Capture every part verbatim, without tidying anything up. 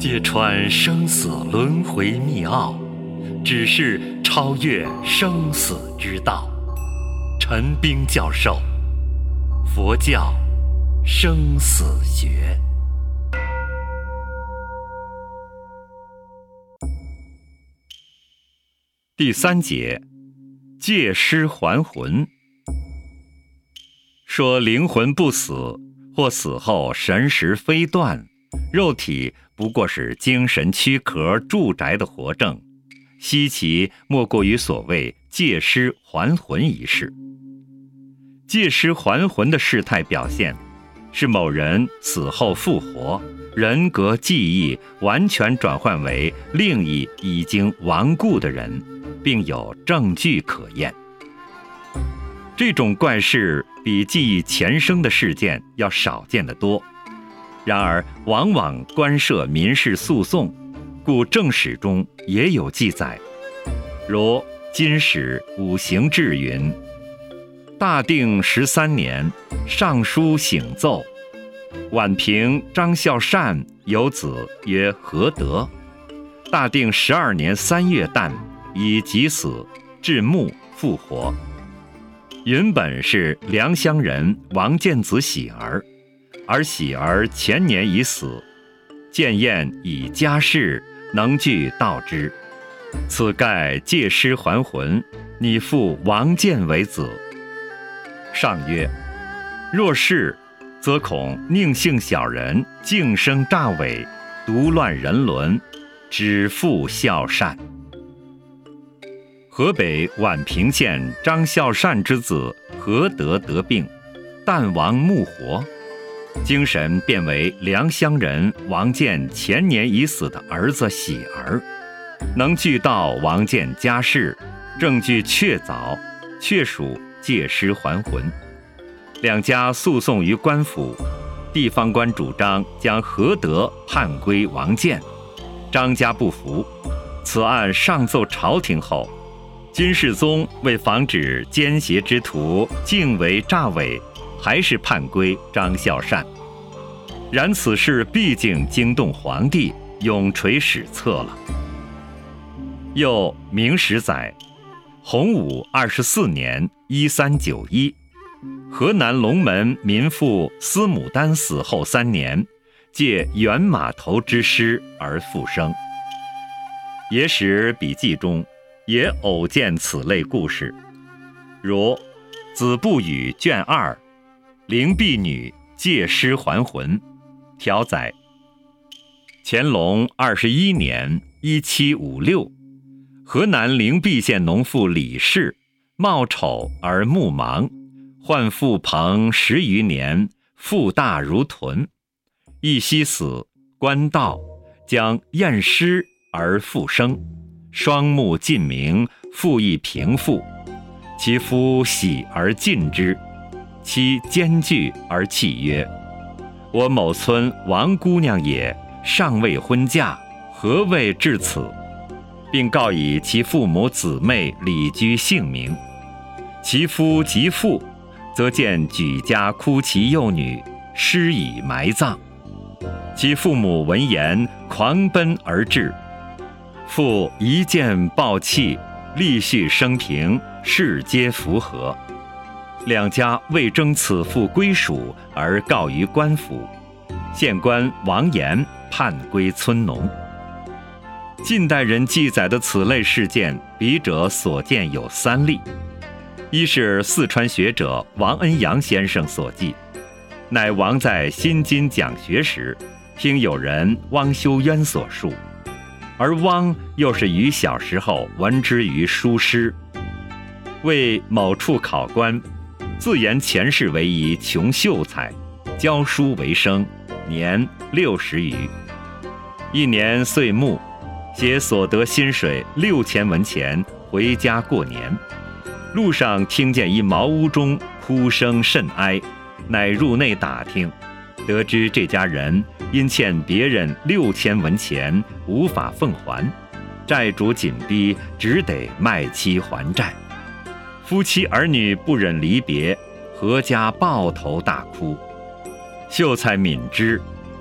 揭穿生死轮回密奥，只是超越生死之道。陈彬教授，佛教生死学。第三节，借尸还魂。说灵魂不死，或死后神识非断，肉体不过是精神躯壳住宅的活证，稀奇莫过于所谓借尸还魂一事。借尸还魂的事态表现，是某人死后复活，人格记忆完全转换为另一已经亡故的人，并有证据可验。这种怪事比记忆前生的事件要少见得多，然而往往关涉民事诉讼，故正史中也有记载。如金史五行志云：大定十三年，上书醒奏，宛平张孝善有子曰何德。大定十二年三月旦，以疾死，至墓复活。原本是良乡人王建子喜儿，而喜儿前年已死，建验以家世能具道之，此盖借尸还魂，拟复王建为子。上曰：若是，则恐宁姓小人竞生诈伪，独乱人伦，只负孝善。河北宛平县张孝善之子何德得病，旦亡暮活，精神变为良乡人王建前年已死的儿子喜儿，能据到王建家世，证据确凿，确属借尸还魂。两家诉讼于官府，地方官主张将何德判归王建，张家不服。此案上奏朝廷后，金世宗为防止奸邪之徒竟为诈伪，还是判归张孝善。然此事毕竟惊动皇帝，永垂史册了。又明史载，洪武二十四年一三九一，河南龙门民妇司牡丹死后三年，借原马头之尸而复生。野史笔记中也偶见此类故事，如子不语卷二，灵璧女借尸还魂，条载：乾隆二十一年一七五六，河南灵璧县农妇李氏，貌丑而目盲，患腹膨十余年，腹大如豚，一夕死，官道，将验尸而复生，双目尽明，腹亦平复，其夫喜而尽之，妻艰惧而泣曰：我某村王姑娘也，尚未婚嫁，何谓至此？并告以其父母姊妹里居姓名。其夫及父，则见举家哭其幼女，尸已埋葬。其父母闻言，狂奔而至。父一见暴泣，立续生平，事皆符合。两家为争此妇归属而告于官府，县官王延判归村农。近代人记载的此类事件，笔者所见有三例。一是四川学者王恩阳先生所记，乃王在新津讲学时，听有人汪修渊所述，而汪又是于小时候闻之于书诗。为某处考官，自言前世为一穷秀才，教书为生，年六十余。一年岁暮，携所得薪水六千文钱回家过年，路上听见一茅屋中哭声甚哀，乃入内打听，得知这家人因欠别人六千文钱无法奉还，债主紧逼，只得卖妻还债。夫妻儿女不忍离别，阖家抱头大哭。秀才敏之，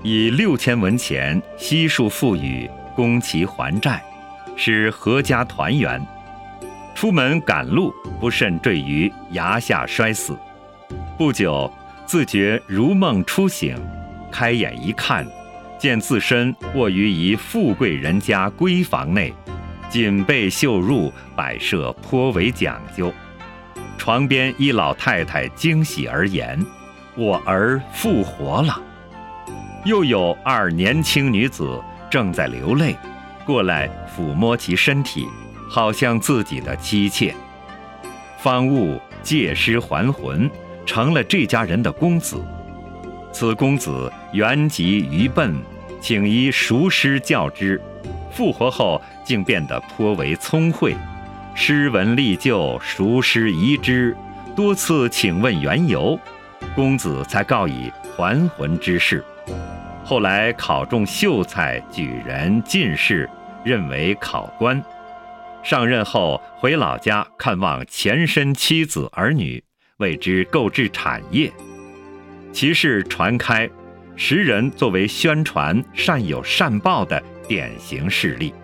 以六千文钱悉数付与，供其还债，使阖家团圆。出门赶路，不慎坠于崖下摔死。不久，自觉如梦初醒，开眼一看，见自身卧于一富贵人家闺房内，锦被绣褥，摆设颇为讲究。床边一老太太惊喜而言：“我儿复活了。”又有二年轻女子正在流泪，过来抚摸其身体，好像自己的妻妾。方悟借尸还魂，成了这家人的公子。此公子原籍愚笨，请医熟师教之，复活后竟变得颇为聪慧，诗文历旧，熟师遗之，多次请问缘由，公子才告以还魂之事。后来考中秀才、举人、进士，任为考官。上任后回老家看望前身妻子儿女，为之购置产业。其事传开，时人作为宣传善有善报的典型事例。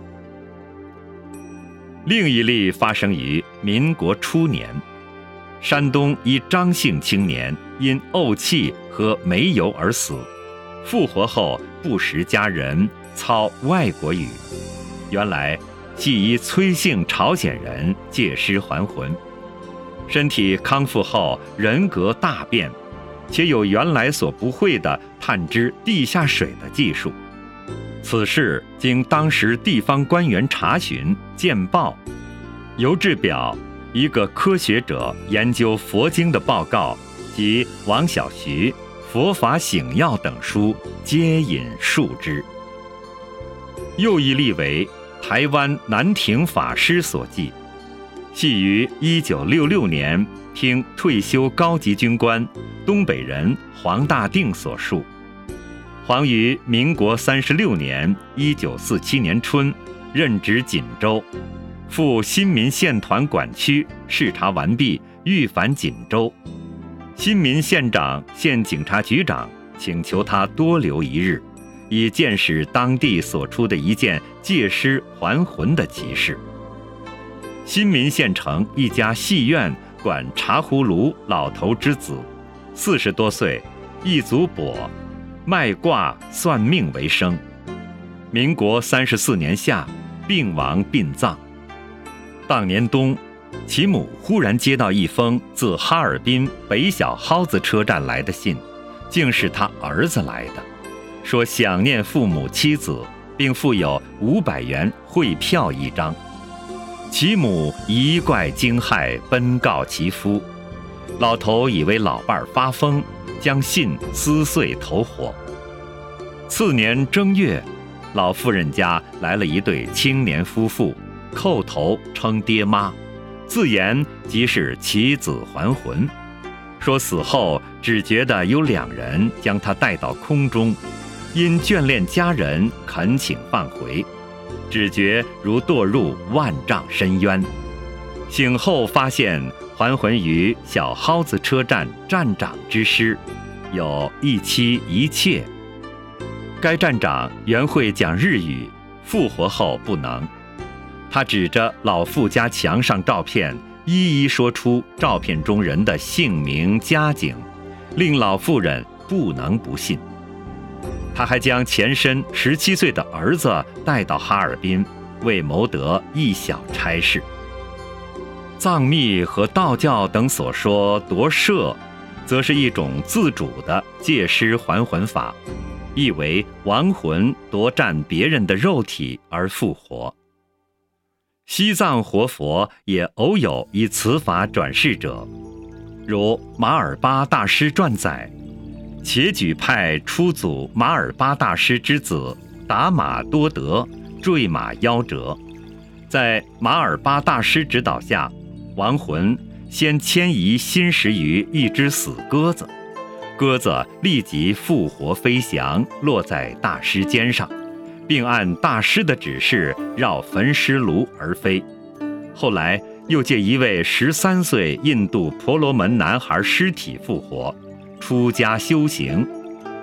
另一例发生于民国初年，山东一张姓青年因怄气和煤油而死，复活后不识家人，操外国语。原来系一崔姓朝鲜人借尸还魂，身体康复后人格大变，且有原来所不会的探知地下水的技术。此事经当时地方官员查询见报，由志表一个科学者研究佛经的报告及王小徐佛法醒要等书皆引述之。又一例为台湾南亭法师所记，系于一九六六年听退休高级军官东北人黄大定所述。黄于民国三十六年一九四七年春任职锦州，赴新民县团管区视察完毕，欲返锦州。新民县长、县警察局长请求他多留一日，以见识当地所出的一件借尸还魂的奇事。新民县城一家戏院管茶壶炉老头之子，四十多岁，一族跛，卖卦算命为生。民国三十四年夏，病亡殡葬。当年冬，其母忽然接到一封自哈尔滨北小蒿子车站来的信，竟是他儿子来的，说想念父母妻子，并附有五百元汇票一张。其母一怪惊骇，奔告其夫。老头以为老伴儿发疯，将信撕碎投火。次年正月，老妇人家来了一对青年夫妇，叩头称爹妈，自言即是其子还魂，说死后只觉得有两人将他带到空中，因眷恋家人，恳请放回，只觉如堕入万丈深渊。醒后发现还魂于小蒿子车站站长之师，有一妻一妾。该站长原会讲日语，复活后不能。他指着老妇家墙上照片，一一说出照片中人的姓名家境，令老妇人不能不信。他还将前身十七岁的儿子带到哈尔滨，为谋得一小差事。藏密和道教等所说夺舍，则是一种自主的借尸还魂法，意为亡魂夺占别人的肉体而复活。西藏活佛也偶有以此法转世者，如马尔巴大师传载，且举派出祖马尔巴大师之子达玛多德坠马夭折，在马尔巴大师指导下，亡魂先迁移心识于一只死鸽子，鸽子立即复活飞翔，落在大师肩上，并按大师的指示绕焚尸炉而飞。后来又借一位十三岁印度婆罗门男孩尸体复活，出家修行，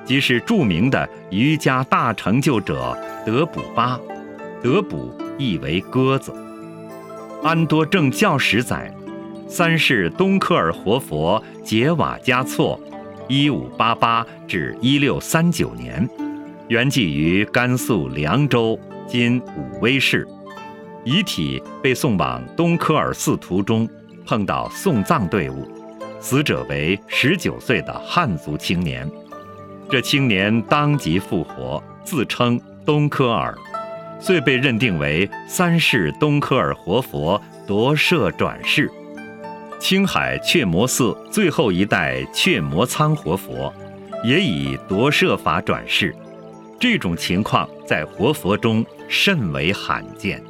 即是著名的瑜伽大成就者德卜巴，德卜意为鸽子。安多正教史载，三世东科尔活佛杰瓦嘉措一五八八至一六三九年，圆寂于甘肃凉州（今武威市）。遗体被送往东科尔寺途中，碰到送葬队伍，死者为十九岁的汉族青年。这青年当即复活，自称东科尔，遂被认定为三世东科尔活佛夺舍转世。青海雀摩寺最后一代雀摩仓活佛也以夺舍法转世，这种情况在活佛中甚为罕见。